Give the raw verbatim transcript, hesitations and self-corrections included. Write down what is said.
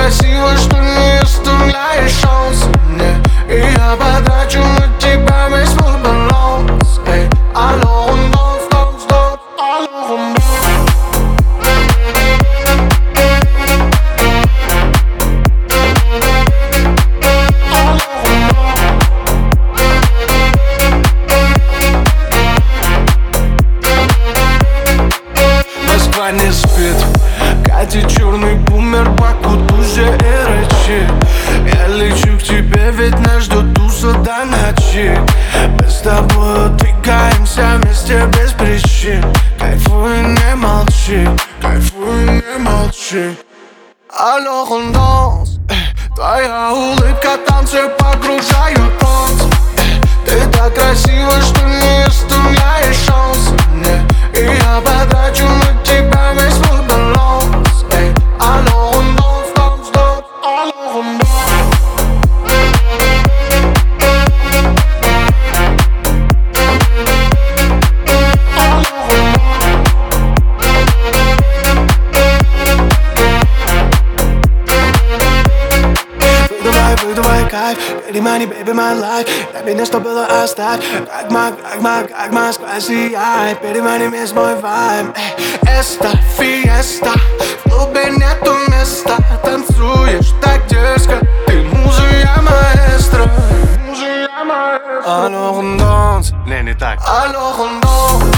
красива, что не оставляешь шанс мне. И я потрачу на тебя весь свой баланс. Эй, alors on danse, danse, danse, alors on danse. Москва не спит, катит черный бумер, Баку, Тузя и Рачи. Я лечу к тебе, ведь нас ждет туса до ночи. Мы с тобой двигаемся вместе без причин. Кайфуй, не молчи, кайфуй, не молчи. Alors on danse, твоя улыбка, танцы погружают в транс. Ты так красива, что не оставляешь шанс мне. И я потрачу на тебя весь свой баланс. Эй, alors on danse, danse, danse, alors on danse. Выдувай кайф, baby money, baby my life. Дай мне, что было, оставь. Как маг, как маг, как Москва сияет. Baby money, весь мой вайб. Эста, фиеста, в клубе нету места. Танцуешь так дерзко, ты муза, я маэстро. Муза, я маэстро. Alors on danse, Не, не так. alors on danse.